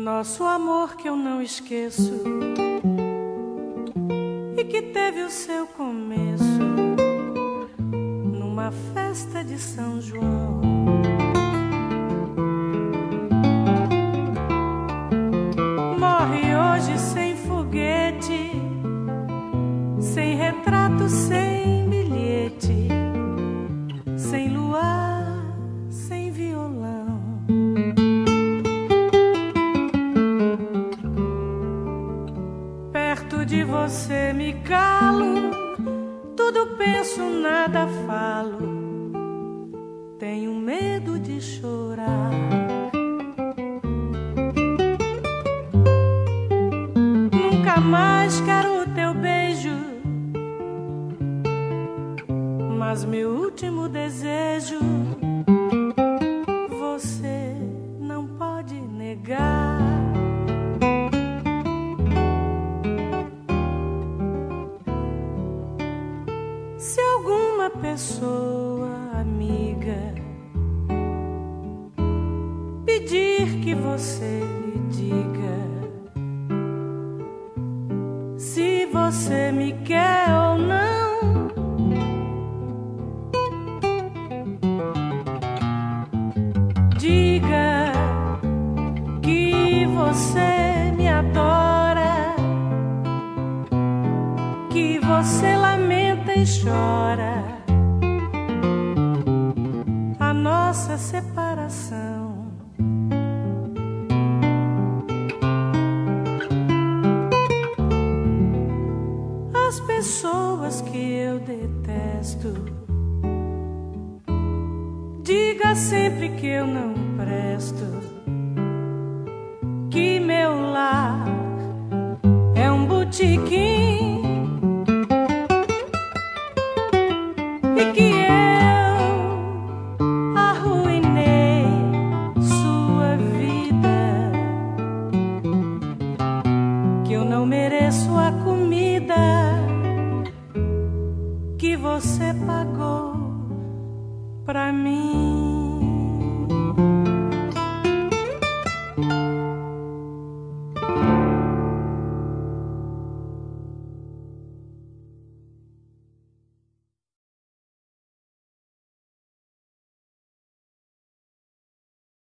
Nosso amor que eu não esqueço e que teve o seu começo numa festa de São João. Morre hoje sem foguete, sem retrato, sem bilhete, sem luar, sem violão. Perto de você me calo, tudo penso, nada falo. Tenho medo de chorar. Nunca mais quero o teu beijo, mas meu último desejo você não pode negar. Se alguma pessoa amiga pedir que você lhe diga se você me quer ou não, diga que você me adora, que você lamenta e chora a nossa separação. As pessoas que eu detesto, diga sempre que eu não presto, que meu lar é um botequim e que eu arruinei sua vida, que eu não mereço a comida que você pagou pra mim.